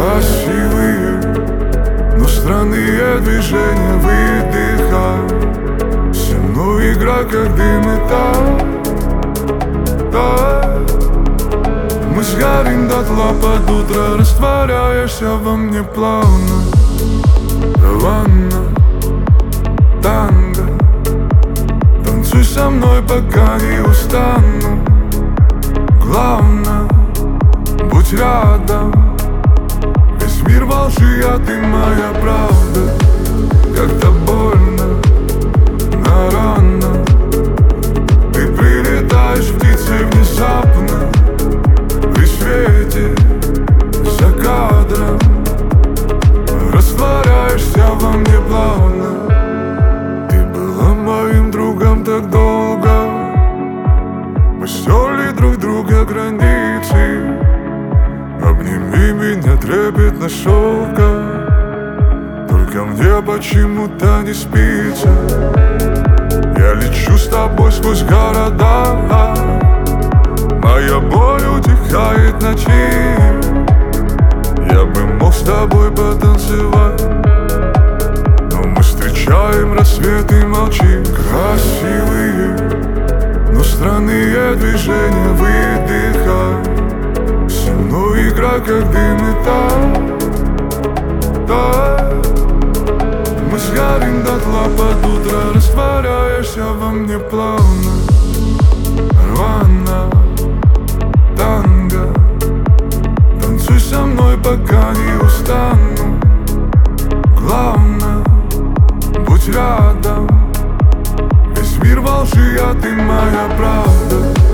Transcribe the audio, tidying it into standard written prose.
красивые, но странные движения выдыхай. Со мной игра, как дым и тает. Мы сгорим дотла под утро, растворяешься во мне плавно. Раванна, танго, танцуй со мной, пока не устану. Главное, будь рядом. Весь мир во лжи, а ты моя правда. Как-то больно, но рано. Ты прилетаешь птицей внезапно. При свете, за кадром, растворяешься во мне плавно. Ты была моим другом так долго. Мы стерли друг друга границы. Обними меня трепетно шелка. Только мне почему-то не спится. Я лечу с тобой сквозь города. Моя боль утихает в ночи. Я бы мог с тобой потанцевать, но мы встречаем рассвет и молчим. Красивые, но странные движения выдыхай. Со мной игра, как дым и тает. Мы сгорим дотла под утро, растворяешься во мне плавно. Рвано, танго, танцуй со мной, пока не устану. Главное, будь рядом. Весь мир во лжи, а ты моя правда.